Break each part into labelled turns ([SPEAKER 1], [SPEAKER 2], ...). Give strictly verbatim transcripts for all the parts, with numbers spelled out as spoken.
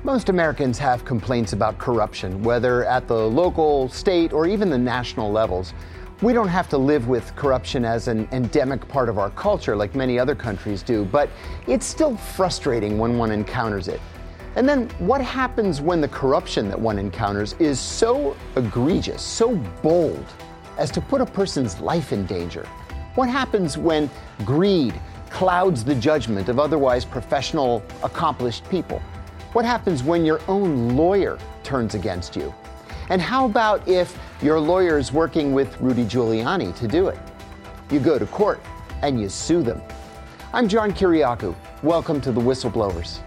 [SPEAKER 1] Most Americans have complaints about corruption, whether at the local, state, or even the national levels. We don't have to live with corruption as an endemic part of our culture like many other countries do, but it's still frustrating when one encounters it. And then what happens when the corruption that one encounters is so egregious, so bold, as to put a person's life in danger? What happens when greed clouds the judgment of otherwise professional, accomplished people? What happens when your own lawyer turns against you? And how about if your lawyer's working with Rudy Giuliani to do it? You go to court and you sue them. I'm John Kiriakou. Welcome to The Whistleblowers.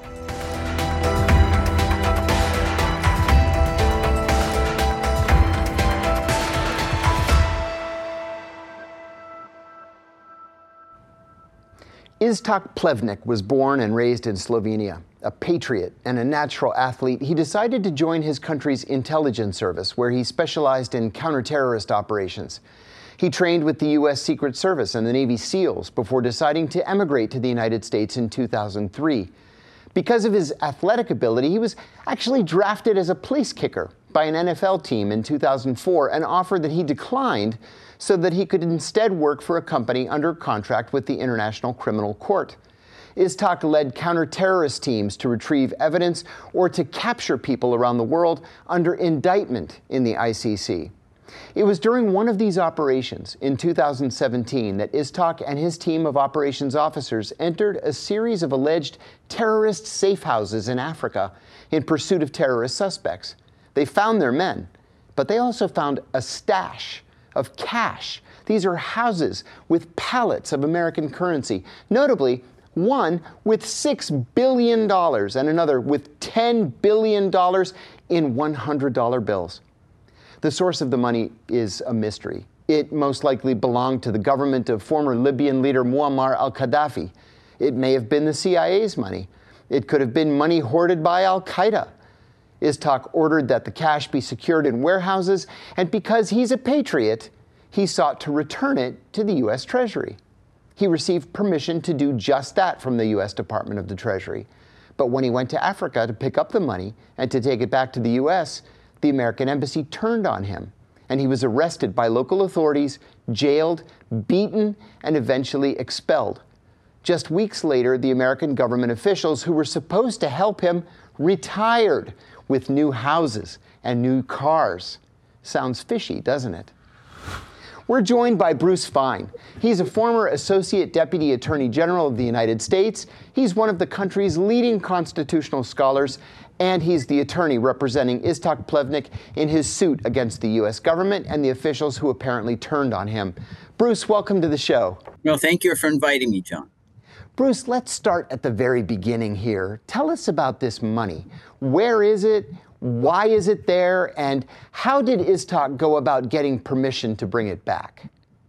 [SPEAKER 1] Iztok Plevnik was born and raised in Slovenia. A patriot and a natural athlete, he decided to join his country's intelligence service, where he specialized in counter-terrorist operations. He trained with the U S Secret Service and the Navy SEALs before deciding to emigrate to the United States in two thousand three. Because of his athletic ability, he was actually drafted as a place kicker by an N F L team in two thousand four, an offer that he declined so that he could instead work for a company under contract with the International Criminal Court. Iztok led counter-terrorist teams to retrieve evidence or to capture people around the world under indictment in the I C C. It was during one of these operations in two thousand seventeen that Iztok and his team of operations officers entered a series of alleged terrorist safe houses in Africa in pursuit of terrorist suspects. They found their men, but they also found a stash of cash. These are houses with pallets of American currency, notably one with six billion dollars and another with ten billion dollars in one hundred dollar bills. The source of the money is a mystery. It most likely belonged to the government of former Libyan leader Muammar al-Gaddafi. It may have been the C I A's money. It could have been money hoarded by al-Qaeda. Iztok ordered that the cash be secured in warehouses, and because he's a patriot, he sought to return it to the U S Treasury. He received permission to do just that from the U S Department of the Treasury. But when he went to Africa to pick up the money and to take it back to the U S, the American embassy turned on him, and he was arrested by local authorities, jailed, beaten, and eventually expelled. Just weeks later, the American government officials who were supposed to help him retired with new houses and new cars. Sounds fishy, doesn't it? We're joined by Bruce Fein. He's a former Associate Deputy Attorney General of the United States. He's one of the country's leading constitutional scholars, and he's the attorney representing Iztok Plevnik in his suit against the U S government and the officials who apparently turned on him. Bruce, welcome to the show.
[SPEAKER 2] Well, thank you for inviting me, John.
[SPEAKER 1] Bruce, let's start at the very beginning here. Tell us about this money. Where is it? Why is it there? And how did Iztok go about getting permission to bring it back?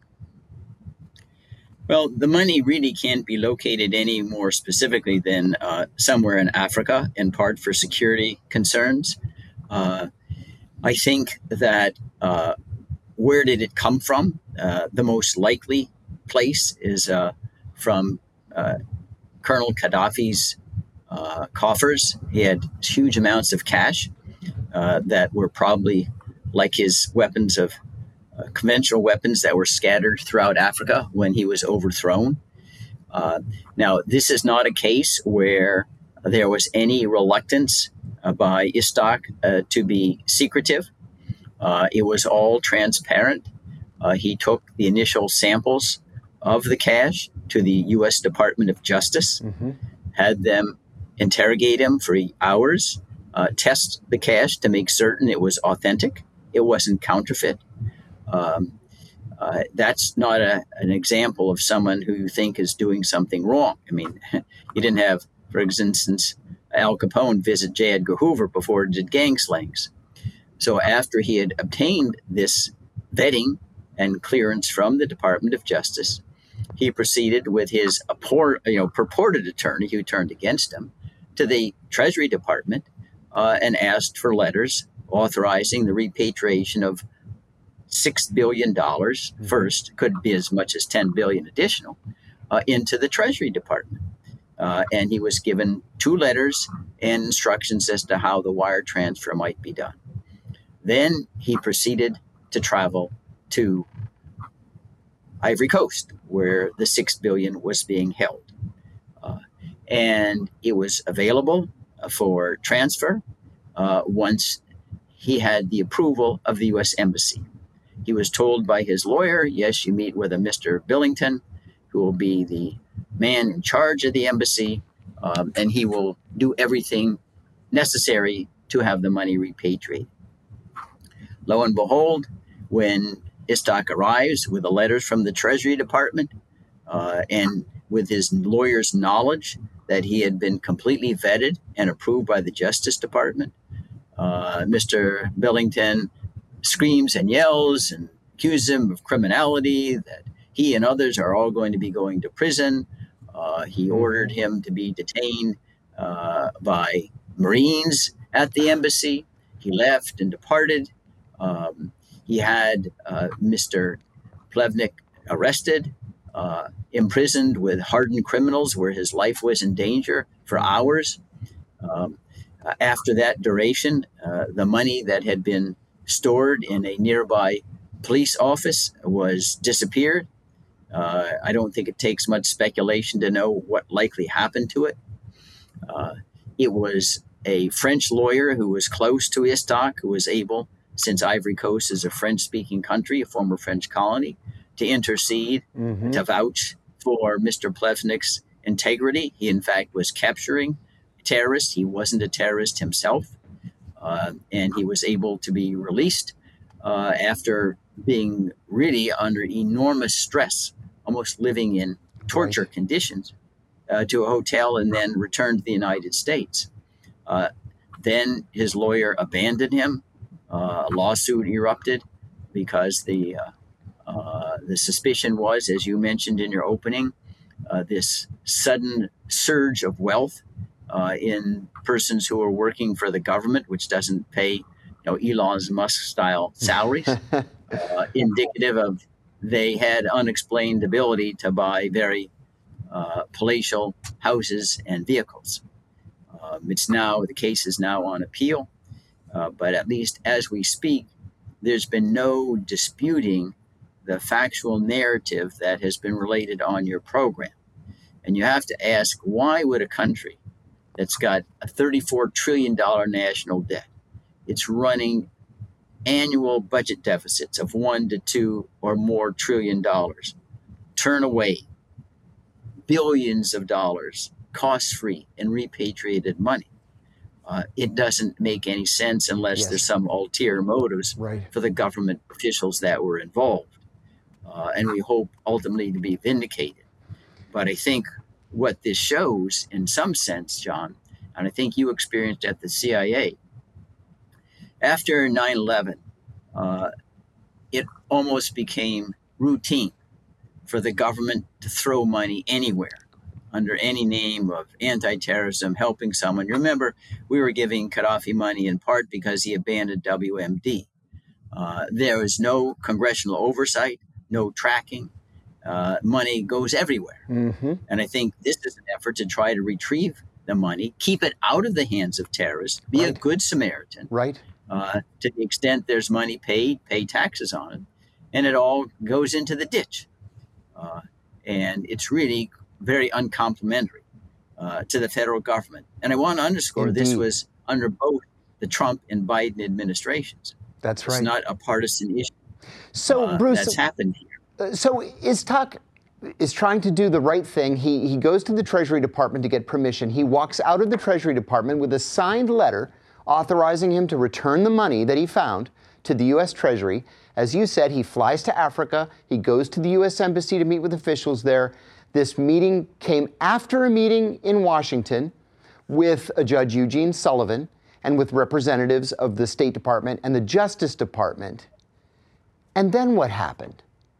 [SPEAKER 2] Well, the money really can't be located any more specifically than uh, somewhere in Africa, in part for security concerns. Uh, I think that uh, where did it come from? Uh, the most likely place is uh, from uh, Colonel Gaddafi's uh, coffers. He had huge amounts of cash uh, that were probably like his weapons of Uh, conventional weapons that were scattered throughout Africa when he was overthrown. Uh, now, this is not a case where there was any reluctance uh, by Iztok uh, to be secretive. Uh, it was all transparent. Uh, he took the initial samples of the cash to the U S Department of Justice, mm-hmm. had them interrogate him for hours, uh, test the cash to make certain it was authentic, it wasn't counterfeit. Um, uh, that's not a, an example of someone who you think is doing something wrong. I mean, you didn't have, for instance, Al Capone visit J. Edgar Hoover before he did gang slayings. So after he had obtained this vetting and clearance from the Department of Justice, he proceeded with his appor- you know, purported attorney who turned against him to the Treasury Department uh, and asked for letters authorizing the repatriation of six billion dollars first, could be as much as ten billion dollars additional, uh, into the Treasury Department. Uh, and he was given two letters and instructions as to how the wire transfer might be done. Then he proceeded to travel to Ivory Coast, where the six billion dollars was being held. Uh, and it was available for transfer uh, once he had the approval of the U S Embassy. He was told by his lawyer, yes, you meet with a Mister Billington, who will be the man in charge of the embassy, um, and he will do everything necessary to have the money repatriated. Lo and behold, when Istok arrives with the letters from the Treasury Department uh, and with his lawyer's knowledge that he had been completely vetted and approved by the Justice Department, uh, Mister Billington screams and yells and accuses him of criminality, that he and others are all going to be going to prison. Uh, he ordered him to be detained uh, by Marines at the embassy. He left and departed. Um, he had uh, Mister Plevnik arrested, uh, imprisoned with hardened criminals where his life was in danger for hours. Um, after that duration, uh, the money that had been stored in a nearby police office was disappeared. Uh, I don't think it takes much speculation to know what likely happened to it. Uh, it was a French lawyer who was close to Istok, who was able, since Ivory Coast is a French-speaking country, a former French colony, to intercede, mm-hmm. to vouch for Mister Plevnik's integrity. He, in fact, was capturing terrorists. He wasn't a terrorist himself, uh, and he was able to be released uh, after being really under enormous stress, almost living in torture right. conditions, uh, to a hotel and then returned to the United States. Uh, then his lawyer abandoned him. Uh, a lawsuit erupted because the uh, uh, the suspicion was, as you mentioned in your opening, uh, this sudden surge of wealth uh, in persons who are working for the government, which doesn't pay, you know, Elon Musk-style salaries, uh, indicative of they had unexplained ability to buy very uh, palatial houses and vehicles. Um, it's now the case is now on appeal. Uh, but at least as we speak, there's been no disputing the factual narrative that has been related on your program. And you have to ask, why would a country that's got a thirty-four trillion dollars national debt, it's running annual budget deficits of one to two or more trillion dollars, turn away billions of dollars cost-free in repatriated money? Uh, it doesn't make any sense unless yes. there's some ulterior motives right. for the government officials that were involved. Uh, and we hope ultimately to be vindicated. But I think what this shows in some sense, John, and I think you experienced at the C I A, after nine eleven, uh, it almost became routine for the government to throw money anywhere, under any name of anti-terrorism, helping someone. You remember, we were giving Gaddafi money in part because he abandoned W M D. Uh, there was no congressional oversight, no tracking. Uh, money goes everywhere. Mm-hmm. And I think this is an effort to try to retrieve the money, keep it out of the hands of terrorists, be right. a good Samaritan.
[SPEAKER 1] Right.
[SPEAKER 2] Uh, to the extent there's money paid, pay taxes on it. And it all goes into the ditch. Uh, and it's really very uncomplimentary uh, to the federal government. And I want to underscore Indeed. This was under both the Trump and Biden administrations.
[SPEAKER 1] That's right.
[SPEAKER 2] It's not a partisan issue.
[SPEAKER 1] So,
[SPEAKER 2] uh,
[SPEAKER 1] Bruce,
[SPEAKER 2] that's happened here.
[SPEAKER 1] Uh, so Istok is trying to do the right thing. He, he goes to the Treasury Department to get permission. He walks out of the Treasury Department with a signed letter authorizing him to return the money that he found to the U S Treasury. As you said, he flies to Africa. He goes to the U S Embassy to meet with officials there. This meeting came after a meeting in Washington with a Judge Eugene Sullivan and with representatives of the State Department and the Justice Department. And then what happened?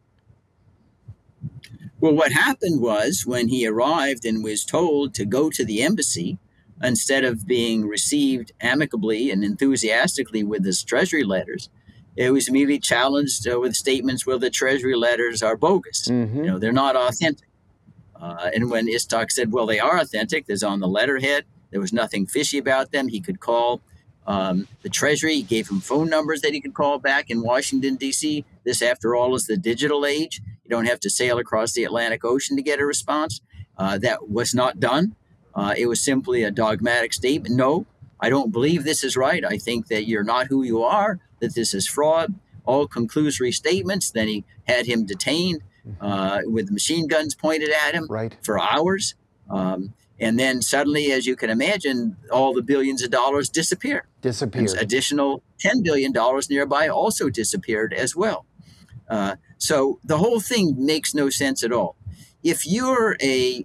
[SPEAKER 2] Well, what happened was when he arrived and was told to go to the embassy, instead of being received amicably and enthusiastically with his Treasury letters, it was immediately challenged uh, with statements, well, the Treasury letters are bogus. Mm-hmm. You know, they're not authentic. Uh, and when Istok said, well, they are authentic, there's on the letterhead, There was nothing fishy about them. He could call um, the Treasury. He gave him phone numbers that he could call back in Washington, D C. This, after all, is the digital age. You don't have to sail across the Atlantic Ocean to get a response. Uh, that was not done. Uh, it was simply a dogmatic statement. No, I don't believe this is right. I think that you're not who you are, that this is fraud, all conclusory statements. Then he had him detained uh, with machine guns pointed at him
[SPEAKER 1] right.
[SPEAKER 2] for hours. Um, and then suddenly, as you can imagine, all the billions of dollars disappear.
[SPEAKER 1] Disappeared.
[SPEAKER 2] And additional ten billion dollars nearby also disappeared as well. Uh, so the whole thing makes no sense at all. If you're a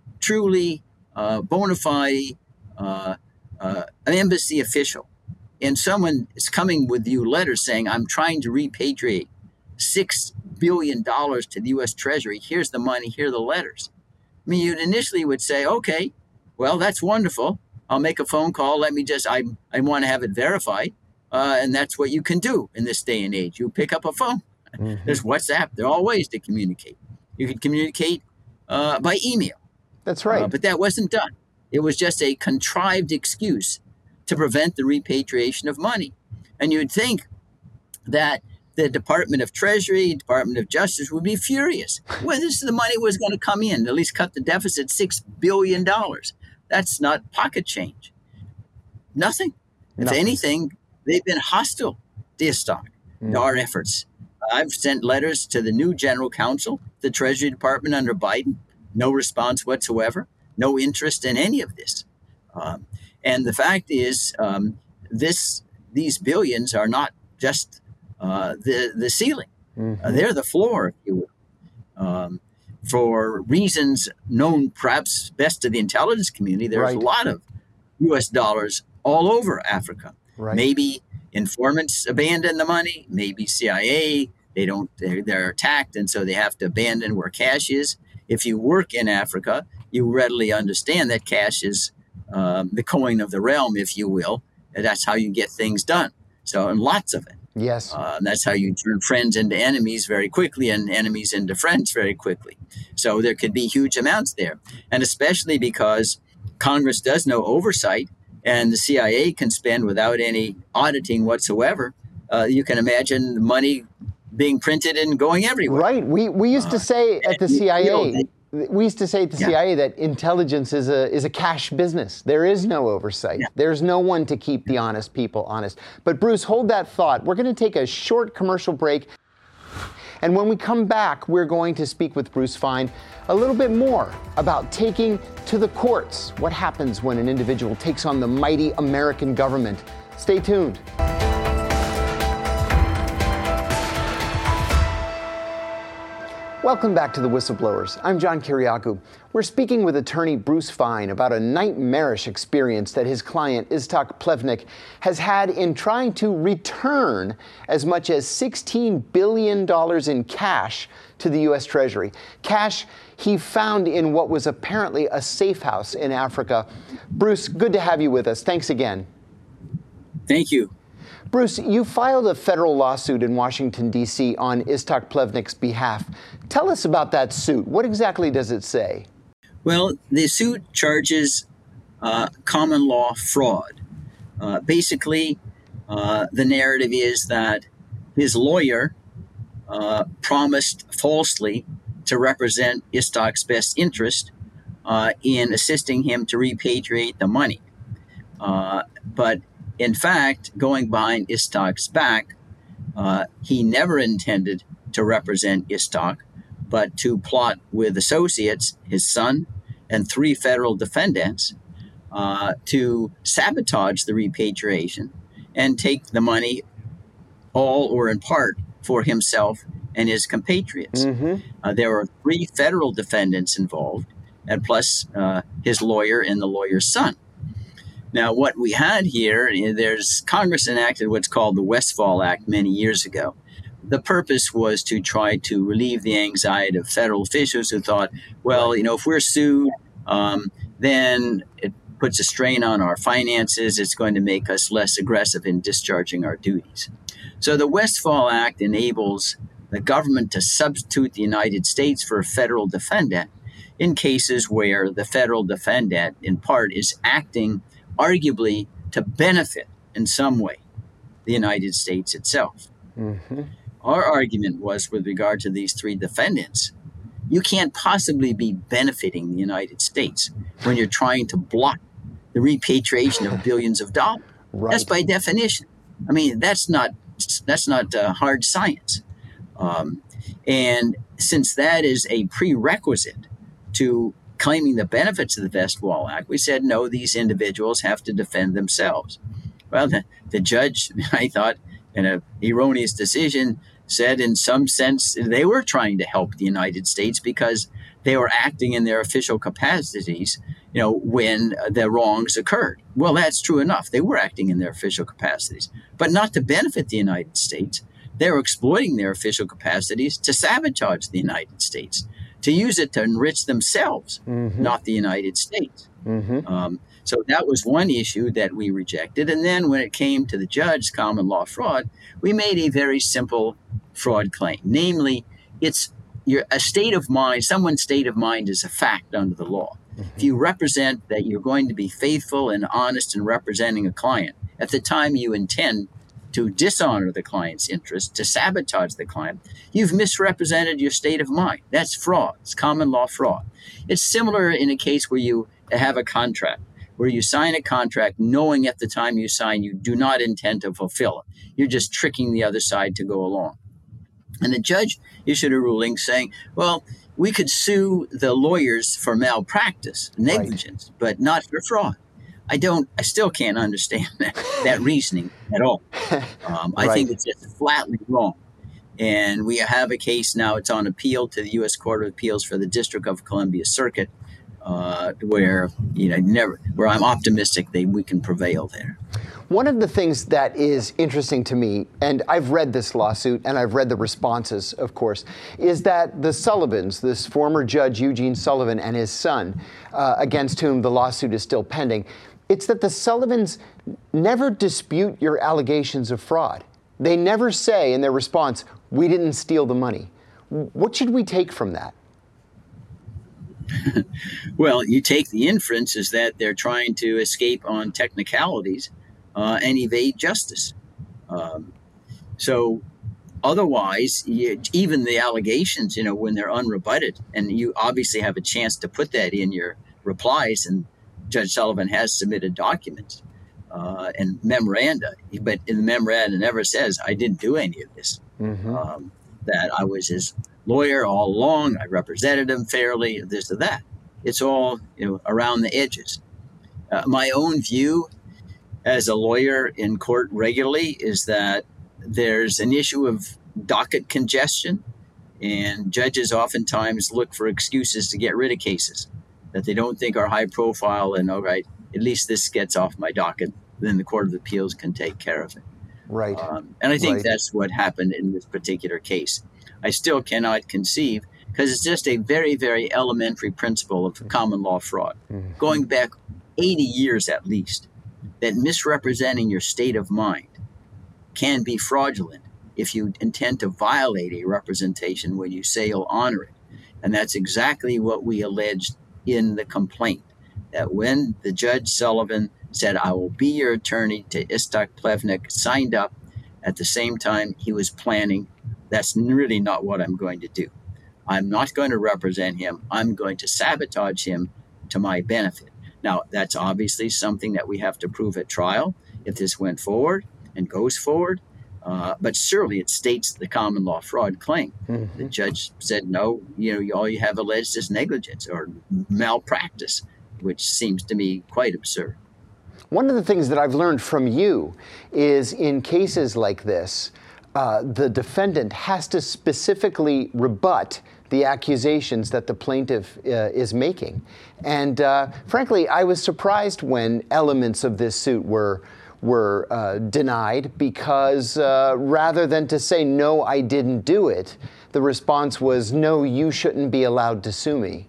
[SPEAKER 2] truly uh, bona fide uh, uh, embassy official and someone is coming with you letters saying, I'm trying to repatriate six billion dollars to the U S Treasury, here's the money, here are the letters. I mean, you initially would say, okay, well, that's wonderful. I'll make a phone call. Let me just, I, I want to have it verified. Uh, and that's what you can do in this day and age. You pick up a phone. Mm-hmm. There's WhatsApp. There are all ways to communicate. You can communicate uh, by email.
[SPEAKER 1] That's right.
[SPEAKER 2] Uh, but that wasn't done. It was just a contrived excuse to prevent the repatriation of money. And you'd think that the Department of Treasury, Department of Justice would be furious. Well, this the money was going to come in, at least cut the deficit six billion dollars. That's not pocket change. Nothing. If
[SPEAKER 1] Nothing.
[SPEAKER 2] anything, they've been hostile to ISTOC, mm. to our efforts. I've sent letters to the new general counsel, the Treasury Department under Biden. No response whatsoever. No interest in any of this. Um, and the fact is, um, this these billions are not just uh, the the ceiling. Mm-hmm. Uh, they're the floor, if you will. Um, for reasons known perhaps best to the intelligence community, there's
[SPEAKER 1] right.
[SPEAKER 2] a lot of U S dollars all over Africa.
[SPEAKER 1] Right.
[SPEAKER 2] Maybe informants abandon the money. Maybe C I A, they don't, they're, they're attacked, and so they have to abandon where cash is. If you work in Africa, you readily understand that cash is um, the coin of the realm, if you will. And that's how you get things done. So, and lots of it.
[SPEAKER 1] Yes.
[SPEAKER 2] Uh, that's how you turn friends into enemies very quickly and enemies into friends very quickly. So there could be huge amounts there. And especially because Congress does no oversight and the C I A can spend without any auditing whatsoever, uh, you can imagine money being printed and going everywhere.
[SPEAKER 1] Right. We we used to say uh, at the C I A, you know, they, we used to say at the yeah. C I A that intelligence is a is a cash business. There is no oversight. Yeah. There's no one to keep the honest people honest. But Bruce, hold that thought. We're going to take a short commercial break. And when we come back, we're going to speak with Bruce Fein a little bit more about taking to the courts. What happens when an individual takes on the mighty American government? Stay tuned. Welcome back to The Whistleblowers. I'm John Kiriakou. We're speaking with attorney Bruce Fein about a nightmarish experience that his client, Iztok Plevnik, has had in trying to return as much as sixteen billion dollars in cash to the U S Treasury. Cash he found in what was apparently a safe house in Africa. Bruce, good to have you with us. Thanks again.
[SPEAKER 2] Thank you.
[SPEAKER 1] Bruce, you filed a federal lawsuit in Washington, D C on Iztok Plevnik's behalf. Tell us about that suit. What exactly does it say?
[SPEAKER 2] Well, the suit charges uh, common law fraud. Uh, basically, uh, the narrative is that his lawyer uh, promised falsely to represent Iztok's best interest uh, in assisting him to repatriate the money. Uh, but in fact, going behind Iztok's back, uh, he never intended to represent Iztok, but to plot with associates, his son, and three federal defendants uh, to sabotage the repatriation and take the money, all or in part, for himself and his compatriots. Mm-hmm. Uh, there were three federal defendants involved, and plus uh, his lawyer and the lawyer's son. Now, what we had here, there's Congress enacted what's called the Westfall Act many years ago. The purpose was to try to relieve the anxiety of federal officials who thought, well, you know, if we're sued, um, then it puts a strain on our finances. It's going to make us less aggressive in discharging our duties. So the Westfall Act enables the government to substitute the United States for a federal defendant in cases where the federal defendant, in part, is acting arguably to benefit in some way the United States itself.
[SPEAKER 1] Mm-hmm.
[SPEAKER 2] Our argument was, with regard to these three defendants, you can't possibly be benefiting the United States when you're trying to block the repatriation of billions of dollars.
[SPEAKER 1] Right.
[SPEAKER 2] That's by definition. I mean, that's not that's not uh, hard science. Um, and since that is a prerequisite to claiming the benefits of the Westfall Act, we said, no, these individuals have to defend themselves. Well, the, the judge, I thought, in an erroneous decision, said in some sense they were trying to help the United States because they were acting in their official capacities, you know, when the wrongs occurred. Well, that's true enough. They were acting in their official capacities, but not to benefit the United States. They were exploiting their official capacities to sabotage the United States, to use it to enrich themselves, mm-hmm. not the United States. Mm-hmm. Um, so that was one issue that we rejected. And then when it came to the judge, common law fraud, we made a very simple fraud claim. Namely, it's your a state of mind, someone's state of mind is a fact under the law. Mm-hmm. If you represent that you're going to be faithful and honest in representing a client, at the time you intend to dishonor the client's interest, to sabotage the client, you've misrepresented your state of mind. That's fraud. It's common law fraud. It's similar in a case where you have a contract, where you sign a contract knowing at the time you sign you do not intend to fulfill it. You're just tricking the other side to go along. And the judge issued a ruling saying, well, we could sue the lawyers for malpractice, negligence, right. but not for fraud. I don't, I still can't understand that, that reasoning at all. Um, I right. think it's just flatly wrong. And we have a case now, it's on appeal to the U S Court of Appeals for the District of Columbia Circuit, uh, where, you know, never, where I'm optimistic that we can prevail there.
[SPEAKER 1] One of the things that is interesting to me, and I've read this lawsuit and I've read the responses, of course, is that the Sullivans, this former judge Eugene Sullivan and his son, uh, against whom the lawsuit is still pending, it's that the Sullivans never dispute your allegations of fraud. They never say in their response, we didn't steal the money. What should we take from that?
[SPEAKER 2] Well, you take the inference is that they're trying to escape on technicalities uh, and evade justice. Um, so otherwise, you, even the allegations, you know, when they're unrebutted, and you obviously have a chance to put that in your replies, and Judge Sullivan has submitted documents uh, and memoranda, but in the memoranda never says, I didn't do any of this, mm-hmm. um, that I was his lawyer all along, I represented him fairly, this or that. It's all, you know, around the edges. Uh, my own view as a lawyer in court regularly is that there's an issue of docket congestion, and judges oftentimes look for excuses to get rid of cases that they don't think are high profile, and all right, at least this gets off my docket, then the Court of Appeals can take care of it.
[SPEAKER 1] Right.
[SPEAKER 2] Um, and I think
[SPEAKER 1] right.
[SPEAKER 2] that's what happened in this particular case. I still cannot conceive, because it's just a very, very elementary principle of common law fraud, mm-hmm. going back eighty years at least, that misrepresenting your state of mind can be fraudulent if you intend to violate a representation when you say you'll honor it. And that's exactly what we alleged in the complaint, that when the Judge Sullivan said, I will be your attorney to Istok Plevnik, signed up, at the same time he was planning, that's really not what I'm going to do. I'm not going to represent him. I'm going to sabotage him to my benefit. Now, that's obviously something that we have to prove at trial if this went forward and goes forward. Uh, but surely it states the common law fraud claim. Mm-hmm. The judge said, no, you know, all you have alleged is negligence or malpractice, which seems to me quite absurd.
[SPEAKER 1] One of the things that I've learned from you is in cases like this, uh, the defendant has to specifically rebut the accusations that the plaintiff uh, is making. And uh, frankly, I was surprised when elements of this suit were were uh, denied, because uh, rather than to say, no, I didn't do it, the response was, no, you shouldn't be allowed to sue me.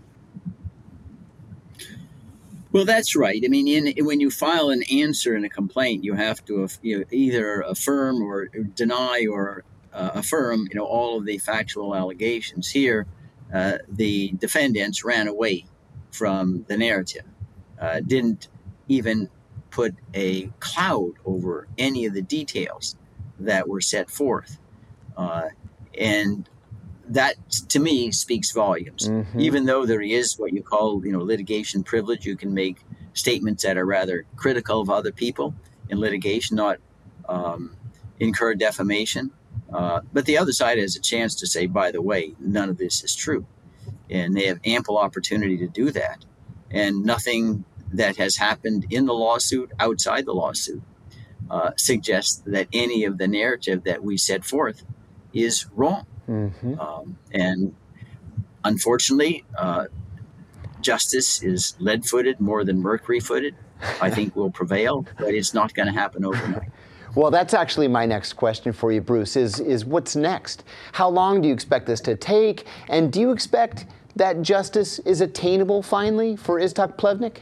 [SPEAKER 2] Well, that's right. I mean, in, when you file an answer in a complaint, you have to you know, either affirm or deny or uh, affirm, you know, all of the factual allegations. Here, uh, the defendants ran away from the narrative, uh, didn't even put a cloud over any of the details that were set forth. Uh, and that, to me, speaks volumes. Mm-hmm. Even though there is what you call, you know, litigation privilege, you can make statements that are rather critical of other people in litigation, not um, incur defamation. Uh, but the other side has a chance to say, by the way, none of this is true. And they have ample opportunity to do that. And nothing that has happened in the lawsuit, outside the lawsuit, uh, suggests that any of the narrative that we set forth is wrong. Mm-hmm. Um, and unfortunately, uh, justice is lead-footed more than mercury-footed. I think will prevail, but it's not going to happen overnight.
[SPEAKER 1] Well, that's actually my next question for you, Bruce, is, is what's next? How long do you expect this to take? And do you expect that justice is attainable finally for Iztok Plevnik?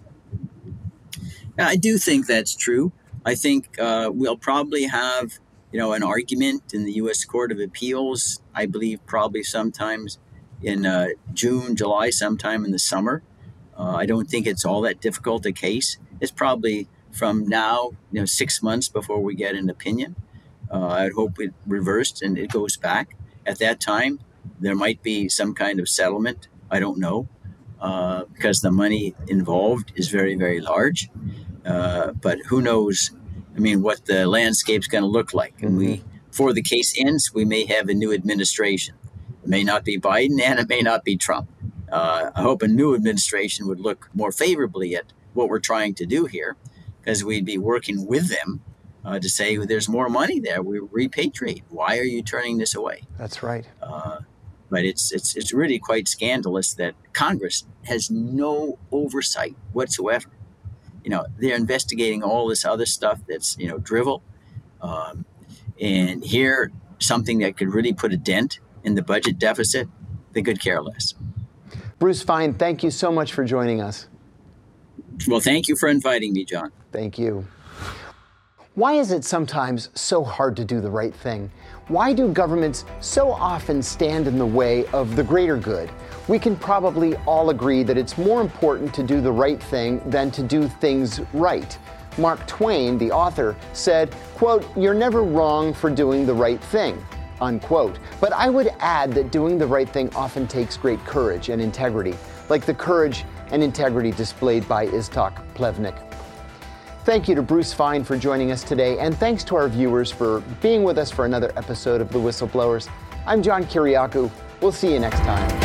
[SPEAKER 2] I do think that's true. I think uh, we'll probably have, you know, an argument in the U S Court of Appeals, I believe probably sometimes in uh, June, July, sometime in the summer. Uh, I don't think it's all that difficult a case. It's probably from now, you know, six months before we get an opinion. Uh, I'd hope it reversed and it goes back. At that time, there might be some kind of settlement. I don't know, uh, because the money involved is very, very large. Uh, but who knows, I mean, what the landscape's going to look like. And we, before the case ends, we may have a new administration. It may not be Biden and it may not be Trump. Uh, I hope a new administration would look more favorably at what we're trying to do here, because we'd be working with them uh, to say, well, there's more money there. We repatriate. Why are you turning this away?
[SPEAKER 1] That's right.
[SPEAKER 2] Uh, but it's, it's, it's really quite scandalous that Congress has no oversight whatsoever. You know, they're investigating all this other stuff that's, you know, drivel. Um, and here, something that could really put a dent in the budget deficit, they could care less.
[SPEAKER 1] Bruce Fein, thank you so much for joining us.
[SPEAKER 2] Well, thank you for inviting me, John.
[SPEAKER 1] Thank you. Why is it sometimes so hard to do the right thing? Why do governments so often stand in the way of the greater good? We can probably all agree that it's more important to do the right thing than to do things right. Mark Twain, the author, said, quote, "You're never wrong for doing the right thing," unquote. But I would add that doing the right thing often takes great courage and integrity, like the courage and integrity displayed by Iztok Plevnik. Thank you to Bruce Fein for joining us today, and thanks to our viewers for being with us for another episode of The Whistleblowers. I'm John Kiriakou. We'll see you next time.